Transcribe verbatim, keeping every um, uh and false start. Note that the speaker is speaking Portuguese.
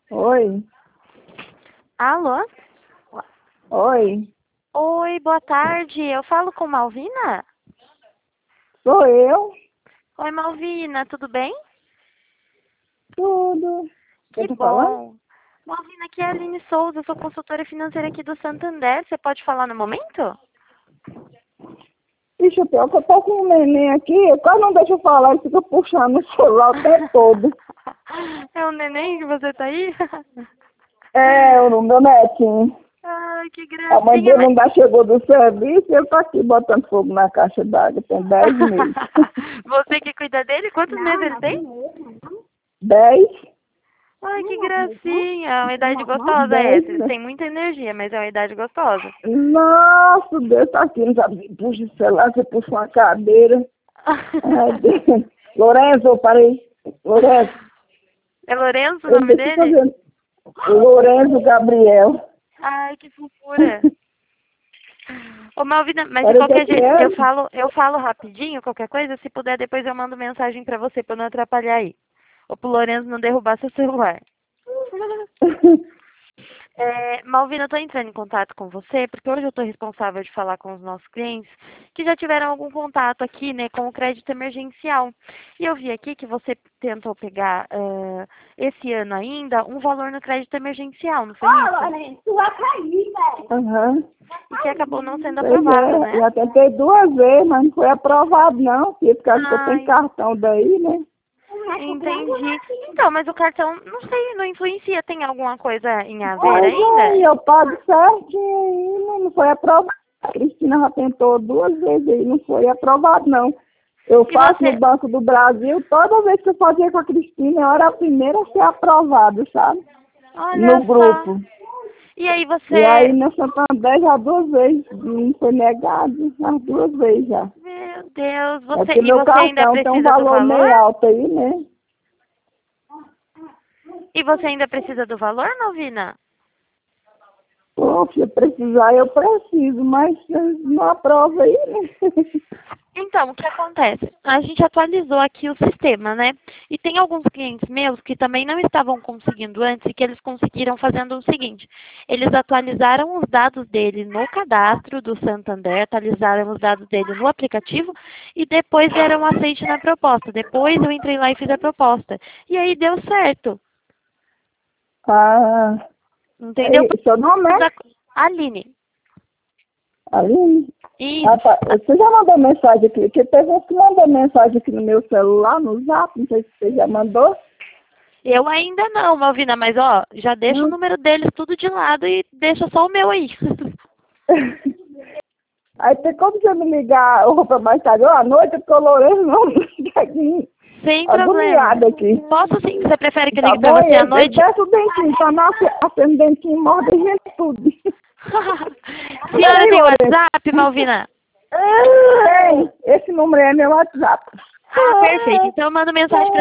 Oi, Alô? oi, Oi, boa tarde. Eu falo com Malvina? sou eu, Oi, Malvina, tudo bem? tudo. Quem Que tá falando? bom. Malvina, aqui é a Aline Souza, eu sou consultora financeira aqui do Santander. Você pode falar no momento? Ixi, o pior que eu tô com um neném aqui, eu quase não deixa eu falar, ele fica puxando o celular o tempo todo. É o neném que você tá aí? É, o meu netinho. Ai, que A mãe gracinha, dele mas... ainda chegou do serviço e eu tô aqui botando fogo na caixa d'água, tem dez meses. Você que cuida dele? Quantos meses ele tem? Dez? Ai, que gracinha. É uma idade gostosa Dez, essa. Eles né? têm muita energia, mas é uma idade gostosa. Nossa, Deus tá aqui, não sabe, puxa o celular, você puxa uma cadeira. Ai, Deus. Lourenço, parei. Lourenço, É Lourenço o ele nome deixa eu dele? fazer. Lourenço Gabriel. Ai, que fofura. Ô, Malvina, mas de Parei que é qualquer jeito, eu criança. falo, eu falo rapidinho, qualquer coisa, se puder, depois eu mando mensagem pra você, pra não atrapalhar aí. Ou pro Lourenço não derrubar seu celular. É, Malvina, eu tô entrando em contato com você, porque hoje eu tô responsável de falar com os nossos clientes que já tiveram algum contato aqui, né, com o crédito emergencial. E eu vi aqui que você tentou pegar, eh, esse ano ainda, um valor no crédito emergencial, não foi Ó, isso? Lourenço, tu vai cair, velho. Aham. E que acabou não sendo Pois aprovado, é, né? já tentei duas vezes, mas não foi aprovado não, porque por causa que eu tenho Ai, cartão daí, né? entendi. Então, mas o cartão, não sei, não influencia. Tem alguma coisa em haver Pois é, ainda? e eu pago certinho aí, mas não foi aprovado. A Cristina já tentou duas vezes aí, não foi aprovado não. Eu E faço no você, Banco do Brasil, toda vez que eu fazia com a Cristina, eu era a primeira a ser aprovado, sabe? No olha só. grupo. E aí E aí você, na Santander já duas vezes, hum, foi negado, as duas vezes já. meu Deus, É você, porque e meu você ainda cartão tem um precisa do valor valor? meio alto aí, né? E você ainda precisa do valor, Malvina? Pô, se eu precisar, eu preciso, mas eh, não aprova aí, né? Então, o que acontece? A gente atualizou aqui o sistema, né? E tem alguns clientes meus que também não estavam conseguindo antes e que eles conseguiram fazendo o seguinte: eles atualizaram os dados dele no cadastro do Santander, atualizaram os dados dele no aplicativo e depois deram aceite na proposta. Depois eu entrei lá e fiz a proposta. E aí deu certo, Ah, entendeu? aí, seu nome é? Aline. Aline? Ah, Isso. tá. Você já mandou mensagem aqui? Porque teve um que mandou mensagem aqui no meu celular, no zap, não sei se você já mandou. Eu ainda não, Malvina, mas ó, já deixa o Não. número deles tudo de lado e deixa só o meu aí. Aí tem como você me ligar roupa mais tarde, ou à noite, porque o Lourenço não fica aqui, Sem problema. agoniado aqui. Posso sim? Você prefere que eu Tá ligue pra bom? E você à ele, ele noite? desce o dentinho, tá na acende o dentinho, morde a gente tudo. Senhora Peraí, tem Lourenço. WhatsApp, Malvina? Tem, esse número é meu WhatsApp. Ah, perfeito. Então eu mando mensagem pra